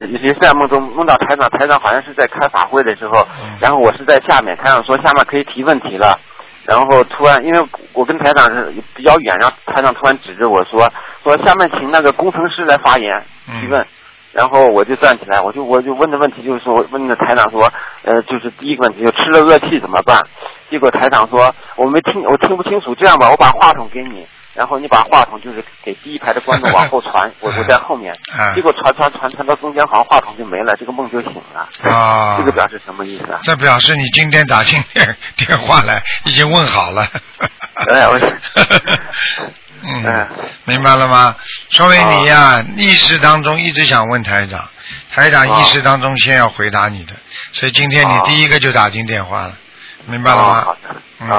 也是在梦中梦到台长，台长好像是在开法会的时候，然后我是在下面，台长说下面可以提问题了，然后突然因为我跟台长是比较远，然后台长突然指着我说下面请那个工程师来发言提问。然后我就站起来，我就问的问题就是说，问的台长说，就是第一个问题，就吃了恶气怎么办？结果台长说，我听不清楚，这样吧，我把话筒给你，然后你把话筒就是给第一排的观众往后传，我在后面。结果传到中间，好像话筒就没了，这个梦就醒了。啊，这个表示什么意思啊？ 这表示你今天打进电话来，已经问好了。明白了吗？说明你呀，意识当中一直想问台长，台长意识当中先要回答你的，所以今天你第一个就打进电话了，明白了吗？ 好的。